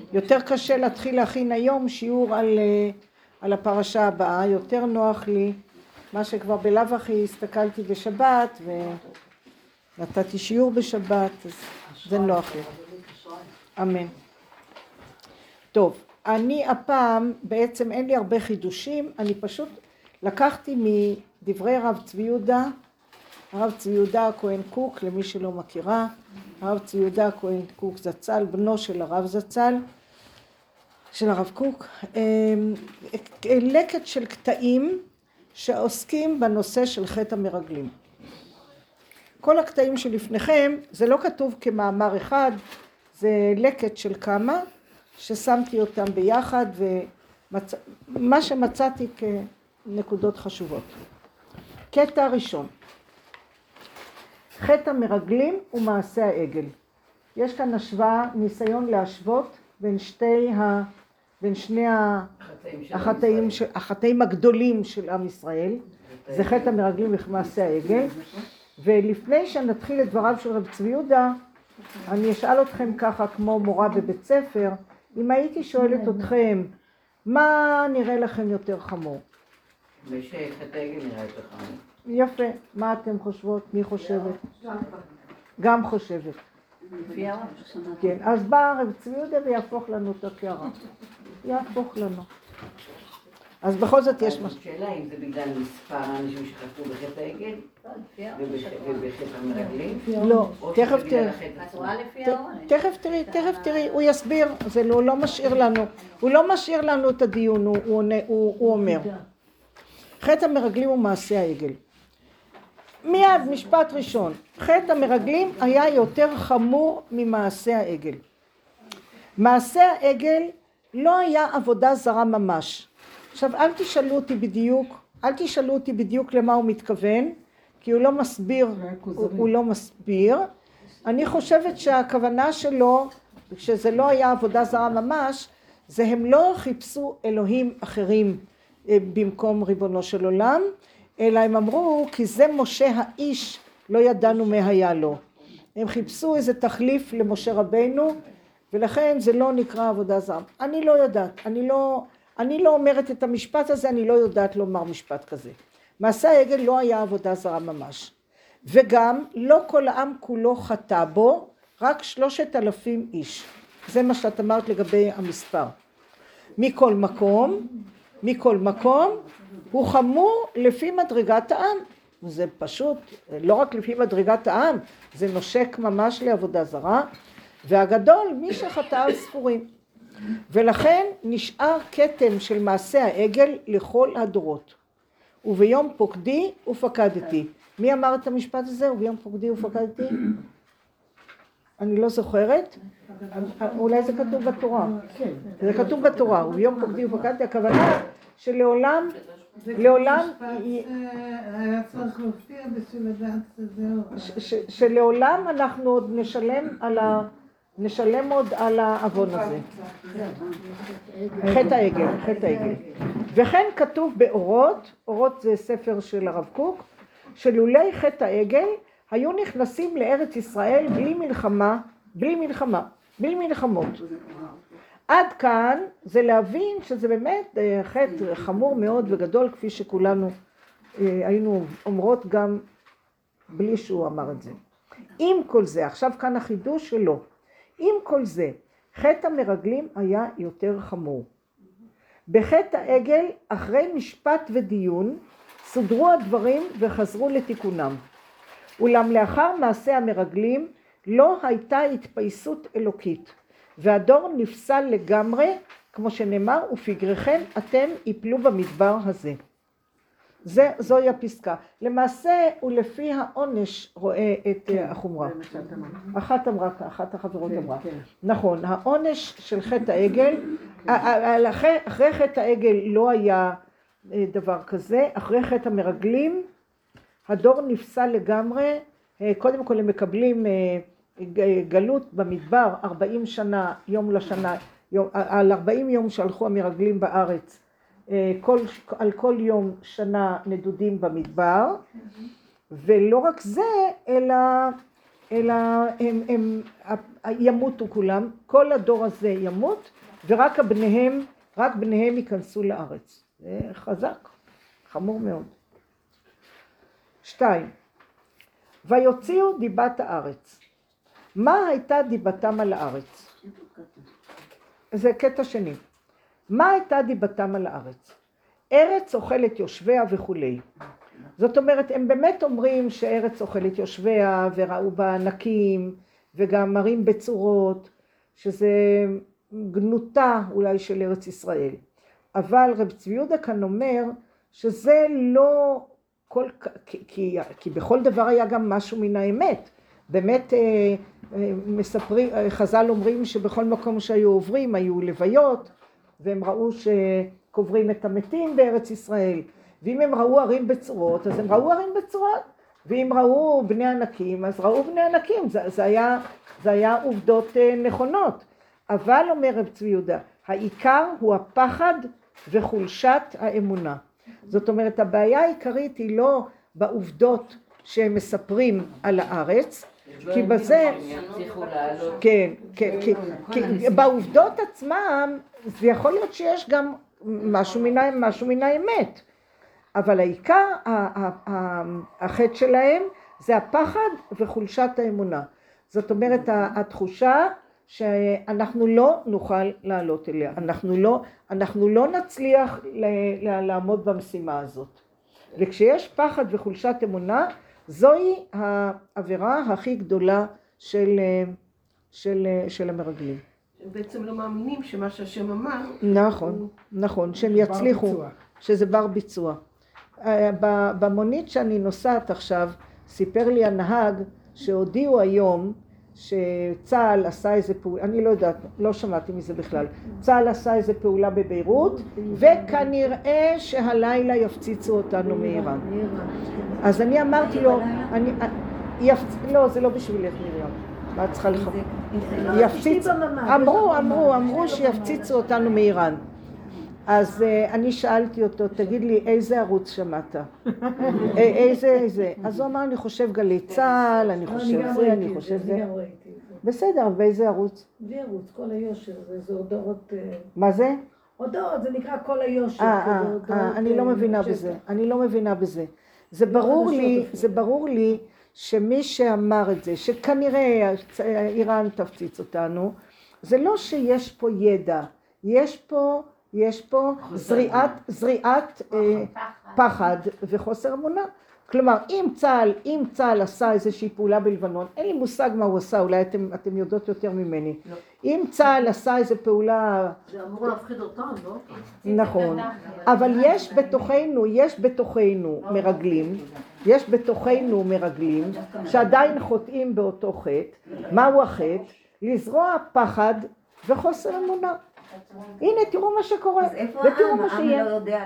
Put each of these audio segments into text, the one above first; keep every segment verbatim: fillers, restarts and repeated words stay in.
יותר קשה להתחיל להכין היום שיעור על, על הפרשה הבאה, יותר נוח לי, מה שכבר בלאו הכי הסתכלתי בשבת ונתתי שיעור בשבת, אז זה נוח לי. אמן. טוב, אני הפעם בעצם אין לי הרבה חידושים, אני פשוט לקחתי מדברי הרב צבי יהודה, הרב צבי יהודה הכהן קוק, למי שלא מכירה, הרב צבי יהודה הכהן קוק זצ"ל, בנו של הרב זצ"ל, של הרב קוק, לקט של קטעים שעוסקים בנושא של חטא המרגלים. כל הקטעים שלפניכם, זה לא כתוב כמאמר אחד, זה לקט של כמה, ששמתי אותם ביחד, ומה שמצאתי כנקודות חשובות. קטע ראשון, חטא המרגלים ומעשה העגל. יש כאן השוואה, ניסיון להשוות בין שתי ה... בין שני החטאים, החטאים הגדולים של עם ישראל, זה חטא המרגלים ומעשה העגל. ולפני שנתחיל את דבריו של רב צבי יהודה, אני אשאל אתכם ככה כמו מורה בבית ספר, אם הייתי שואלת אתכם, מה נראה לכם יותר חמור? חטא העגל נראה יותר חמור. יפה, מה אתם חושבות? מי חושבת? גם חושבת. כן, אז בא רב צבי יהודה ויהפוך לנו את הקערה. יהפוך לנו. אז בכל זאת יש משהו. שאלה אם זה בגלל מספר האנשים שחטאו בחטא העגל ובחטא המרגלים? לא, תכף תראי. תכף תראי, תכף תראי, הוא יסביר, זה לא משאיר לנו, הוא לא משאיר לנו את הדיון, הוא אומר. חטא המרגלים ומעשה העגל. מיד משפט ראשון, חטא המרגלים היה יותר חמור ממעשה העגל. מעשה העגל לא היה עבודה זרה ממש. עכשיו אל תשאלו אותי בדיוק, אל תשאלו אותי בדיוק למה הוא מתכוון, כי הוא לא מסביר, הוא, הוא לא מסביר. אני חושבת שהכוונה שלו, שזה לא היה עבודה זרה ממש, זה הם לא חיפשו אלוהים אחרים במקום ריבונו של עולם, אלא הם אמרו, כי זה משה האיש, לא ידענו מה היה לו. הם חיפשו איזה תחליף למשה רבינו, ולכן זה לא נקרא עבודה זרה. אני לא יודעת, אני לא, אני לא אומרת את המשפט הזה, אני לא יודעת לומר משפט כזה. מעשה העגל לא היה עבודה זרה ממש. וגם לא כל העם כולו חטא בו, רק שלושת אלפים איש. זה מה שאת אמרת לגבי המספר. מכל מקום, מכל מקום, הוא חמור לפי מדרגת העם. זה פשוט, לא רק לפי מדרגת העם, זה נושק ממש לעבודה זרה. והגדול, מי שחטא על ספורים. ולכן נשאר כתם של מעשה העגל לכל הדורות. וביום פוקדי ופקדתי. מי אמר את המשפט הזה? וביום פוקדי ופקדתי? אני לא זוכרת. אולי זה כתוב בתורה. זה כתוב בתורה. וביום פוקדי ופקדתי, הכוונה שלעולם, לעולם, היה צריך להופיע בשביל לדעת שזה... שלעולם אנחנו עוד נשלם על ה... נשלם עוד על העוון הזה. חטא העגל, חטא העגל. וכן כתוב באורות, אורות זה ספר של הרב קוק, שלולי חטא העגל היו נכנסים לארץ ישראל בלי מלחמה, בלי מלחמה, בלי מלחמות. עד כאן זה להבין שזה באמת חטא חמור מאוד וגדול, כפי שכולנו היינו אומרות גם בלי שהוא אמר את זה. עם כל זה, עכשיו כאן החידוש שלו, עם כל זה, חטא המרגלים היה יותר חמור. בחטא העגל, אחרי משפט ודיון, סודרו הדברים וחזרו לתיקונם. אולם לאחר מעשה המרגלים, לא הייתה התפייסות אלוקית, והדור נפסל לגמרי, כמו שנאמר, ופגריכם אתם יפלו במדבר הזה. זה, זוהי הפסקה. למעשה הוא לפי העונש רואה את החומרה. אחת אמרה, אחת החברות אמרה. נכון, העונש של חטא העגל, אחרי חטא העגל לא היה דבר כזה, אחרי חטא המרגלים, הדור נפסל לגמרי, קודם כל הם מקבלים גלות במדבר, ארבעים שנה, יום לשנה, על ארבעים יום שהלכו המרגלים בארץ, כל, על כל יום שנה נדודים במדבר, ולא רק זה, אלא אלא הם, הם, הם ימותו כולם, כל הדור הזה ימות, ורק בניהם, רק בניהם ייכנסו לארץ. זה חזק, חמור מאוד. שתיים, ויוציאו דיבת הארץ. מה הייתה דיבתם על הארץ? זה קטע שני. מה הייתה דיבתם על הארץ? ארץ אוכלת יושביה וכולי. זאת אומרת, הם באמת אומרים שארץ אוכלת יושביה וראו בה ענקים וגם מראים בצורות, שזה גנותה אולי של ארץ ישראל. אבל רב צבי יהודה כאן אומר שזה לא כל, כי, כי, כי בכל דבר היה גם משהו מן האמת. באמת מספרים, חז"ל אומרים שבכל מקום שהיו עוברים היו לוויות, והם ראו שקוברים את המתים בארץ ישראל. ואם הם ראו ערים בצורות, אז הם ראו ערים בצורות. ואם ראו בני ענקים, אז ראו בני ענקים. זה, זה, היה, זה היה עובדות נכונות. אבל אומר רב צבי יהודה, העיקר הוא הפחד וחולשת האמונה. זאת אומרת, הבעיה העיקרית היא לא בעובדות שהם מספרים על הארץ, כי בזה, כן, כן, כי בעובדות עצמם, זה יכול להיות שיש גם משהו מן, משהו מן האמת. אבל העיקר, החטא שלהם, זה הפחד וחולשת האמונה. זאת אומרת, התחושה שאנחנו לא נוכל לעלות אליה. אנחנו לא, אנחנו לא נצליח לעמוד במשימה הזאת. וכשיש פחד וחולשת אמונה, זוהי העבירה הכי גדולה של, של, של המרגלים. הם בעצם לא מאמינים שמה שהשם אמר... נכון, הוא... נכון, שהם יצליחו, שזה בר ביצוע. במונית שאני נוסעת עכשיו, סיפר לי הנהג שהודיעו היום שצה"ל עשה איזה פעולה, אני לא יודעת, לא שמעתי מזה בכלל, צה"ל עשה איזה פעולה בביירות, וכנראה שהלילה יפציצו אותנו מאיראן. אז אני אמרתי לו, אני, יפצ... לא, זה לא בשבילך מרים, מה את צריכה לך? יפציץ, אמרו, אמרו, אמרו שיפציצו אותנו מאיראן. אז uh, אני שאלתי אותו, תגיד לי, איזה ערוץ שמעת? איזה, איזה? אז הוא אמר, אני חושב גלי צה"ל, אני חושב זה, אני חושב זה. בסדר, ואיזה ערוץ? זה ערוץ, כל היושר, זה הודעות... מה זה? הודעות, זה נקרא כל היושר. אה, אה, אני לא מבינה בזה, אני לא מבינה בזה. זה ברור לי, זה ברור לי שמי שאמר את זה, שכנראה איראן תפציץ אותנו, זה לא שיש פה ידע, יש פה... יש פה זריעת, זריעת אה, פחד וחוסר אמונה. כלומר, אם צה"ל, אם צה"ל עשה איזושהי פעולה בלבנון, אין לי מושג מה הוא עשה, אולי אתם, אתם יודעות יותר ממני. לא. אם צה"ל עשה איזו פעולה... זה אמור להפחיד אותם, לא? נכון. אבל יש בתוכנו, יש בתוכנו מרגלים, יש בתוכנו מרגלים, שעדיין חוטאים באותו חטא. מהו החטא? לזרוע פחד וחוסר אמונה. הנה, תראו מה שקורה. אז איפה העם? העם לא יודע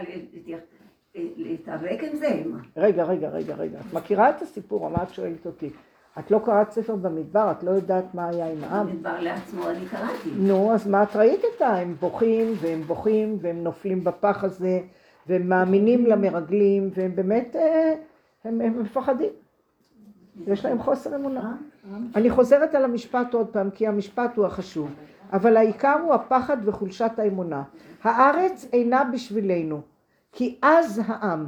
להתאבק עם זה? רגע, רגע, רגע, רגע. את מכירה את הסיפור? מה את שואלת אותי? את לא קראת ספר במדבר? את לא יודעת מה היה עם העם? במדבר לעצמו אני קראתי. נו, אז מה את ראית איתה? הם בוכים והם בוכים והם נופלים בפח הזה והם מאמינים למרגלים והם באמת, הם, הם מפחדים. יש להם חוסר אמונה. אני חוזרת על המשפט עוד פעם, כי המשפט הוא החשוב. אבל העיקר הוא הפחד וחולשת האמונה. הארץ אינה בשבילנו, כי אז העם.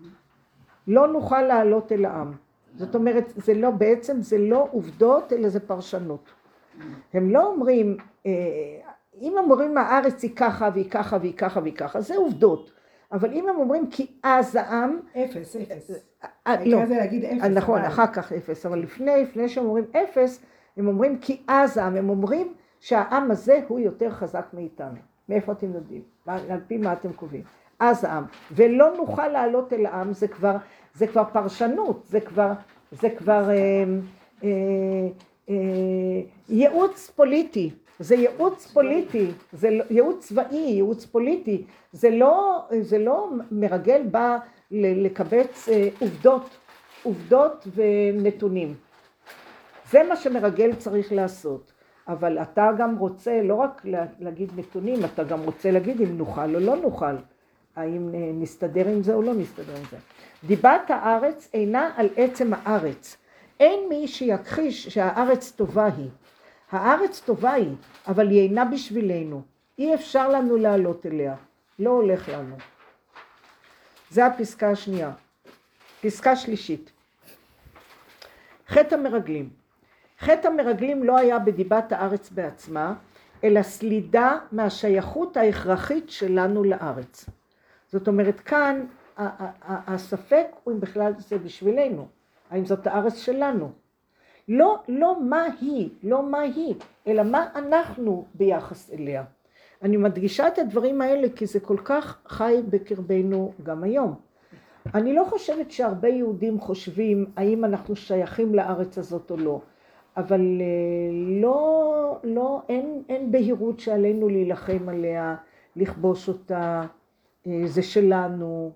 לא נוכל לעלות אל העם. זאת אומרת, זה לא, בעצם זה לא עובדות, אלא זה פרשנות. הם לא אומרים, אם הם אומרים הארץ היא ככה והיא ככה והיא ככה והיא ככה, זה עובדות. אבל אם הם אומרים כי אז העם... אפס, אפס. לא, זה להגיד אפס. נכון, אחר כך אפס. אבל לפני, לפני שהם אומרים אפס, הם אומרים כי אז העם. הם אומרים שהעם הזה הוא יותר חזק מאיתנו. מאיפה אתם יודעים? על פי מה אתם קובעים? אז העם. ולא נוכל לעלות אל העם, זה כבר, זה כבר פרשנות, זה כבר, זה כבר אה, אה, אה, ייעוץ פוליטי. זה ייעוץ פוליטי, זה ייעוץ צבאי, ייעוץ פוליטי. זה לא, זה לא מרגל בא לקבץ עובדות, עובדות ונתונים. זה מה שמרגל צריך לעשות. אבל אתה גם רוצה לא רק להגיד נתונים, אתה גם רוצה להגיד אם נוכל או לא נוכל. האם נסתדר עם זה או לא נסתדר עם זה. דיבת הארץ אינה על עצם הארץ, אין מי שיכחיש שהארץ טובה היא. הארץ טובה היא, אבל היא אינה בשבילנו. אי אפשר לנו לעלות אליה. לא הולך לנו. זה הפסקה השנייה. פסקה שלישית. חטא המרגלים. חטא המרגלים לא היה בדיבת הארץ בעצמה, אלא סלידה מהשייכות ההכרחית שלנו לארץ. זאת אומרת, כאן הספק הוא אם בכלל זה בשבילנו, האם זאת הארץ שלנו. לא, לא מה היא, לא מה היא, אלא מה אנחנו ביחס אליה. אני מדגישה את הדברים האלה כי זה כל כך חי בקרבנו גם היום. אני לא חושבת שהרבה יהודים חושבים האם אנחנו שייכים לארץ הזאת או לא, אבל לא, לא, אין, אין בהירות שעלינו להילחם עליה, לכבוש אותה, זה שלנו.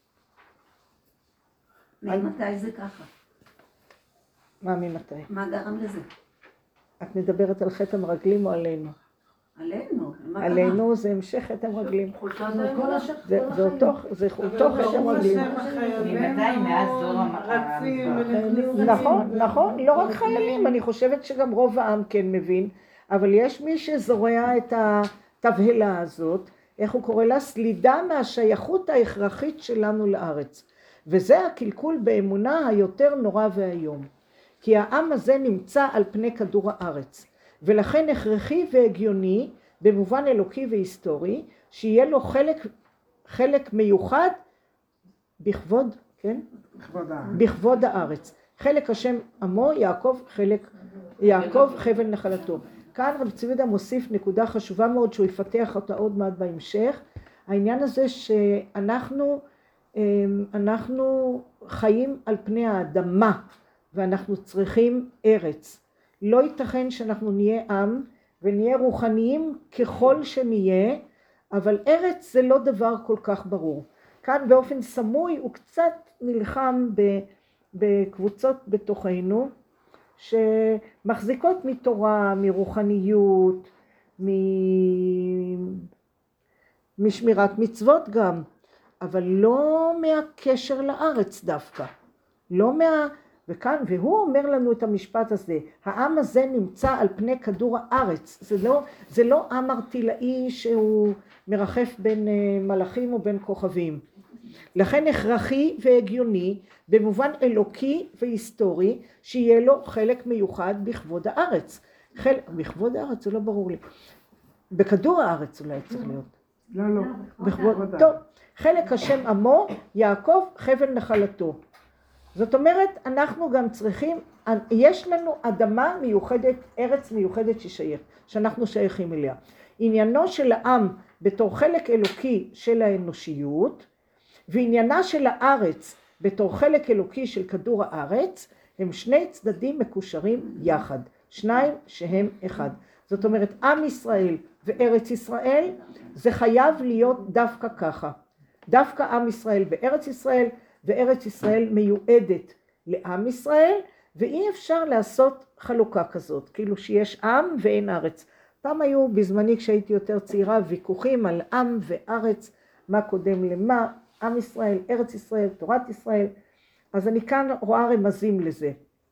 ממתי זה ככה? מה ממתי? מה גרם לזה? את מדברת על חטא המרגלים או עלינו? עלינו. מה עלינו זה המשך חטא המרגלים. חולשת כל הש- זה כל זה החיים. אותו זה אותו חטא המרגלים. ממתי? מאז דור המ- רצים המדבר. ונכנסים. נכון, נכון, לא רק חיילים, אני חושבת שגם רוב העם כן מבין, אבל יש מי שזורע את התבהלה הזאת, איך הוא קורא לה? סלידה מהשייכות ההכרחית שלנו לארץ. וזה הקלקול באמונה היותר נורא והיום. כי העם הזה נמצא על פני כדור הארץ, ולכן הכרחי והגיוני, במובן אלוקי והיסטורי, שיהיה לו חלק, חלק מיוחד בכבוד, כן? בכבוד הארץ. בכבוד הארץ. חלק השם עמו, יעקב חלק, יעקב חבל נחלתו. כאן רב צבי יהודה מוסיף נקודה חשובה מאוד שהוא יפתח אותה עוד מעט בהמשך. העניין הזה שאנחנו אנחנו חיים על פני האדמה ואנחנו צריכים ארץ. לא ייתכן שאנחנו נהיה עם ונהיה רוחניים ככל שנהיה, אבל ארץ זה לא דבר כל כך ברור. כאן באופן סמוי הוא קצת נלחם בקבוצות בתוכנו שמחזיקות מתורה, מרוחניות, משמירת מצוות גם, אבל לא מהקשר לארץ דווקא. לא מה... וכאן, והוא אומר לנו את המשפט הזה, העם הזה נמצא על פני כדור הארץ. זה לא, זה לא עם ארטילאי שהוא מרחף בין מלאכים או בין כוכבים. לכן הכרחי והגיוני, במובן אלוקי והיסטורי, שיהיה לו חלק מיוחד בכבוד הארץ. חלק, בכבוד הארץ זה לא ברור לי. בכדור הארץ אולי צריך להיות. לא, לא. בכבוד, טוב, חלק השם עמו, יעקב חבל נחלתו. זאת אומרת, אנחנו גם צריכים, יש לנו אדמה מיוחדת, ארץ מיוחדת ששייך, שאנחנו שייכים אליה. עניינו של העם בתור חלק אלוקי של האנושיות, ועניינה של הארץ בתור חלק אלוקי של כדור הארץ, הם שני צדדים מקושרים יחד, שניים שהם אחד. זאת אומרת, עם ישראל וארץ ישראל, זה חייב להיות דווקא ככה. דווקא עם ישראל בארץ ישראל, וארץ ישראל מיועדת לעם ישראל, ואי אפשר לעשות חלוקה כזאת, כאילו שיש עם ואין ארץ. פעם היו בזמני כשהייתי יותר צעירה ויכוחים על עם וארץ, מה קודם למה, עם ישראל, ארץ ישראל, תורת ישראל, אז אני כאן רואה רמזים לזה.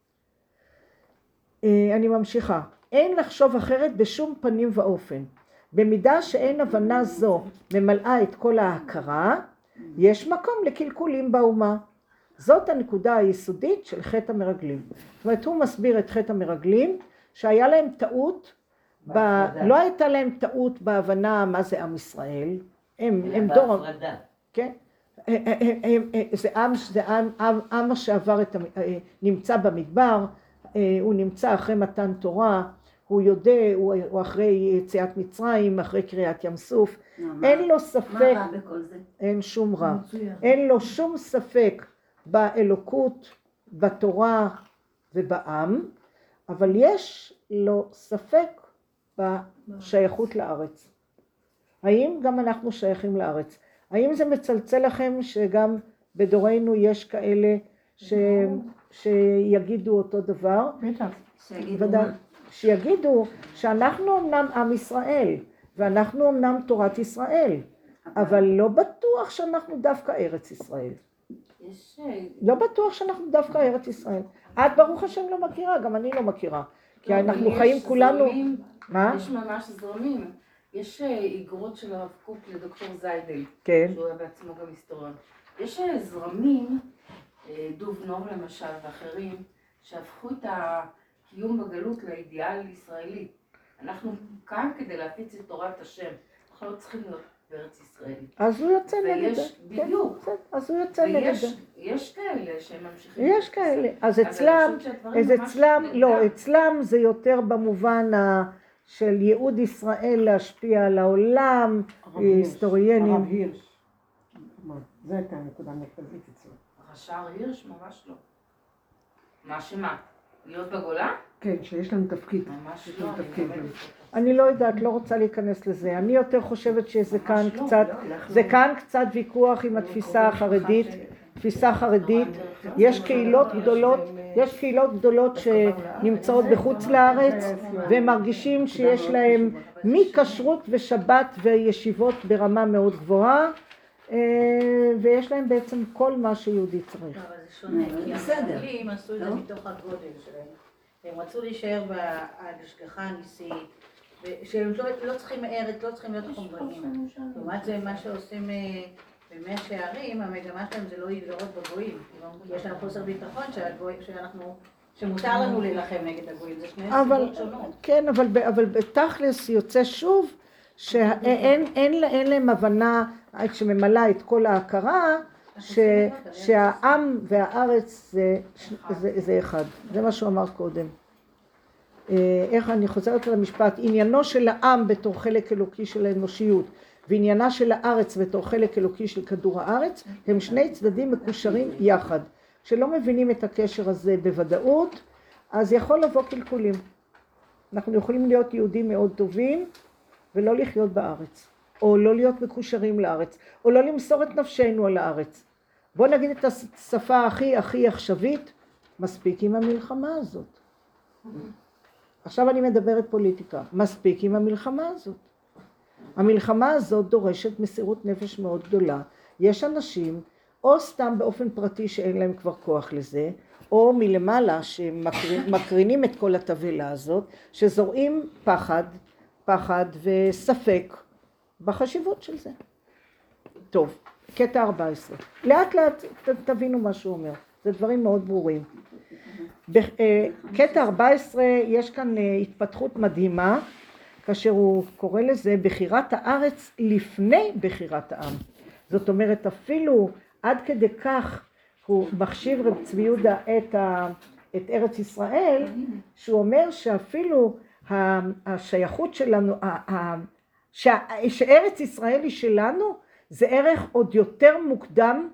אני ממשיכה. אין לחשוב אחרת בשום פנים ואופן. במידה שאין הבנה זו ממלאה את כל ההכרה, יש מקום לקלקולים באומה. זאת הנקודה היסודית של חטא המרגלים. זאת אומרת, הוא מסביר את חטא המרגלים, שהיה להם טעות, ב... לא הייתה להם טעות בהבנה מה זה עם ישראל. הם, הם דור... כן? זה עם, זה עם, עם, עם שעבר את, נמצא במדבר, הוא נמצא אחרי מתן תורה, הוא יודע, הוא, הוא אחרי יציאת מצרים, אחרי קריאת ים סוף, אין לו ספק, מה רע בכל זה? אין שום רע, אין לו שום ספק באלוקות, בתורה ובעם, אבל יש לו ספק בשייכות לארץ. האם גם אנחנו שייכים לארץ? האם זה מצלצל לכם שגם בדורנו יש כאלה ש... שיגידו אותו דבר? בטח. שיגידו שיגידו שאנחנו אמנם עם ישראל, ואנחנו אמנם תורת ישראל, אבל לא בטוח שאנחנו דווקא ארץ ישראל. יש... לא בטוח שאנחנו דווקא ארץ ישראל. את ברוך השם לא מכירה, גם אני לא מכירה. כי לא, אנחנו יש חיים כולנו... זרמים, מה? יש ממש זרמים. יש אה, איגרות של הרב קוק לדוקטור זיידל, כן. שהוא היה בעצמו גם היסטוריון. יש אה, זרמים, אה, דוב נור למשל ואחרים, שהפכו את הקיום בגלות לאידיאל ישראלי. אנחנו כאן כדי להפיץ את תורת השם. אנחנו לא צריכים להיות בארץ ישראל. אז הוא יוצא נגד זה. בדיוק. כן, אז הוא יוצא נגד זה. ויש כאלה שהם ממשיכים. יש כאלה. אז אצלם, אז אצלם, לא, אצלם זה יותר במובן ה... של ייעוד ישראל להשפיע על העולם, היסטוריינים. הרב הירש. זו הייתה הנקודה המרכזית אצלו. השער הירש ממש לא. מה שמה? להיות בגולה? כן, שיש לנו תפקיד. ממש יש לא. לנו תפקיד. אני לא יודעת, לא רוצה להיכנס לזה. אני יותר חושבת שזה כאן קצת, זה כאן קצת ויכוח עם התפיסה החרדית, תפיסה חרדית. יש קהילות גדולות, יש קהילות גדולות שנמצאות בחוץ לארץ, והם מרגישים שיש להם מכשרות ושבת וישיבות ברמה מאוד גבוהה, ויש להם בעצם כל מה שיהודי צריך. אבל זה שונה, כי המרגלים עשו את זה מתוך הגודל שלהם. הם רצו להישאר בהשגחה הניסית, שהם לא צריכים ארץ, לא צריכים להיות חומריים. לעומת זה מה שעושים במאה שערים, המגמה שלהם זה לא להתגרות בגויים. יש לנו חוסר ביטחון שאנחנו, שמותר לנו להילחם נגד הגויים, זה שני סיבות שונות. כן, אבל בתכלס יוצא שוב שאין להם הבנה שממלאה את כל ההכרה, שהעם והארץ זה אחד. זה מה שהוא אמר קודם. איך אני חוזרת למשפט, עניינו של העם בתור חלק אלוקי של האנושיות, ועניינה של הארץ בתור חלק אלוקי של כדור הארץ, הם שני צדדים מקושרים יחד. כשלא מבינים את הקשר הזה בוודאות, אז יכול לבוא קלקולים. אנחנו יכולים להיות יהודים מאוד טובים, ולא לחיות בארץ, או לא להיות מקושרים לארץ, או לא למסור את נפשנו על הארץ. בוא נגיד את השפה הכי הכי עכשווית, מספיק עם המלחמה הזאת. עכשיו אני מדברת פוליטיקה, מספיק עם המלחמה הזאת. המלחמה הזאת דורשת מסירות נפש מאוד גדולה. יש אנשים, או סתם באופן פרטי שאין להם כבר כוח לזה, או מלמעלה שמקרינים את כל התבלה הזאת, שזורעים פחד, פחד וספק בחשיבות של זה. טוב, קטע ארבע עשרה. לאט לאט תבינו מה שהוא אומר. זה דברים מאוד ברורים. בקטע ארבע עשרה יש כאן התפתחות מדהימה, כאשר הוא קורא לזה בחירת הארץ לפני בחירת העם. זאת אומרת, אפילו עד כדי כך הוא מחשיב רב צבי יהודה את, ה, את ארץ ישראל, שהוא אומר שאפילו השייכות שלנו, שארץ ישראל היא שלנו, זה ערך עוד יותר מוקדם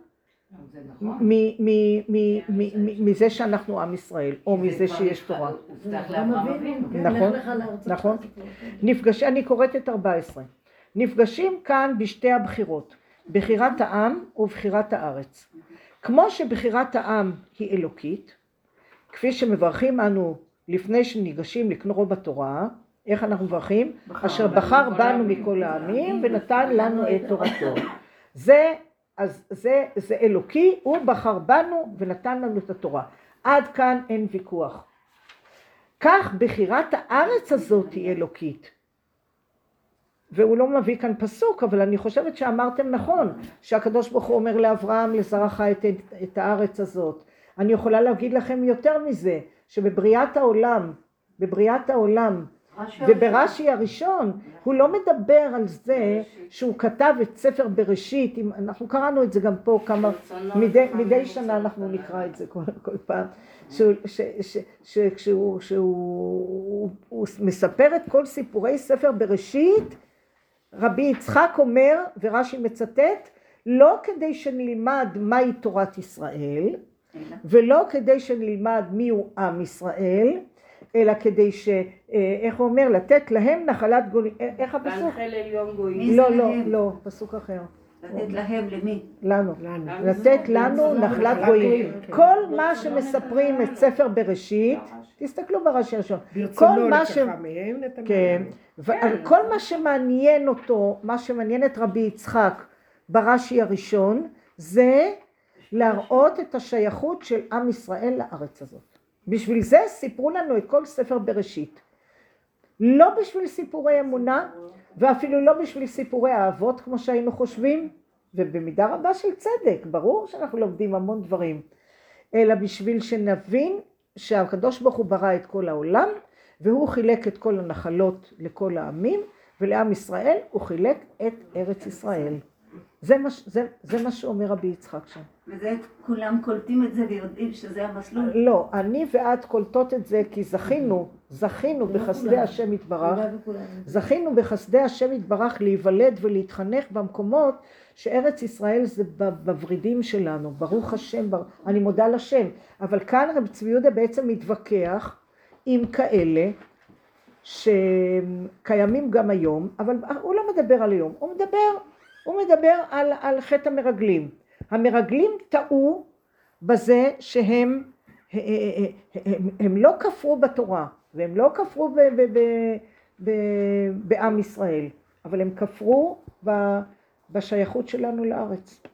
מזה שאנחנו עם ישראל, או מזה שיש תורה. נכון, נכון. נפגש, אני קוראת את ארבע עשרה. נפגשים כאן בשתי הבחירות, בחירת העם ובחירת הארץ. כמו שבחירת העם היא אלוקית, כפי שמברכים אנו לפני שניגשים לקרוא בתורה, איך אנחנו מברכים? אשר בחר בנו מכל העמים ונתן לנו את תורתו. זה, אז זה, זה אלוקי, הוא בחר בנו ונתן לנו את התורה. עד כאן אין ויכוח. כך בחירת הארץ הזאת היא אלוקית. והוא לא מביא כאן פסוק, אבל אני חושבת שאמרתם נכון, שהקדוש ברוך הוא אומר לאברהם, לזרעך את, את הארץ הזאת. אני יכולה להגיד לכם יותר מזה, שבבריאת העולם, בבריאת העולם, וברש"י הראשון, הוא לא מדבר על זה שהוא כתב את ספר בראשית, אנחנו קראנו את זה גם פה כמה, מדי, מדי שנה אנחנו נקרא את זה כל, כל פעם, כשהוא מספר את כל סיפורי ספר בראשית, רבי יצחק אומר, ורש"י מצטט, לא כדי שנלמד מהי תורת ישראל, ולא כדי שנלמד מיהו עם ישראל, אלא כדי ש... איך הוא אומר? לתת להם נחלת גויים. איך הפסוק? להנחל עליון גויים. לא, לא, לא, פסוק אחר. לתת להם למי? לנו. לתת לנו נחלת גויים. כל מה שמספרים את ספר בראשית, תסתכלו ברש"י הראשון. ברצונו לקחה מהם נתנה. כן. כל מה שמעניין אותו, מה שמעניין את רבי יצחק ברש"י הראשון, זה להראות את השייכות של עם ישראל לארץ הזאת. בשביל זה סיפרו לנו את כל ספר בראשית. לא בשביל סיפורי אמונה, ואפילו לא בשביל סיפורי האבות כמו שהיינו חושבים, ובמידה רבה של צדק, ברור שאנחנו לומדים המון דברים, אלא בשביל שנבין שהקדוש ברוך הוא ברא את כל העולם, והוא חילק את כל הנחלות לכל העמים, ולעם ישראל הוא חילק את ארץ ישראל. זה מה, זה, זה מה שאומר רבי יצחק שם. וזה כולם קולטים את זה ויודעים שזה המסלול? לא, אני ואת קולטות את זה כי זכינו, זכינו בחסדי השם יתברך, זכינו בחסדי השם יתברך להיוולד ולהתחנך במקומות שארץ ישראל זה בוורידים שלנו, ברוך השם, בר... אני מודה לשם, אבל כאן רב צבי יהודה בעצם מתווכח עם כאלה שקיימים גם היום, אבל הוא לא מדבר על היום, הוא מדבר, הוא מדבר על, על חטא המרגלים. המרגלים טעו בזה שהם הם, הם, הם לא כפרו בתורה, והם לא כפרו ב, ב, ב, ב, בעם ישראל, אבל הם כפרו ב, בשייכות שלנו לארץ.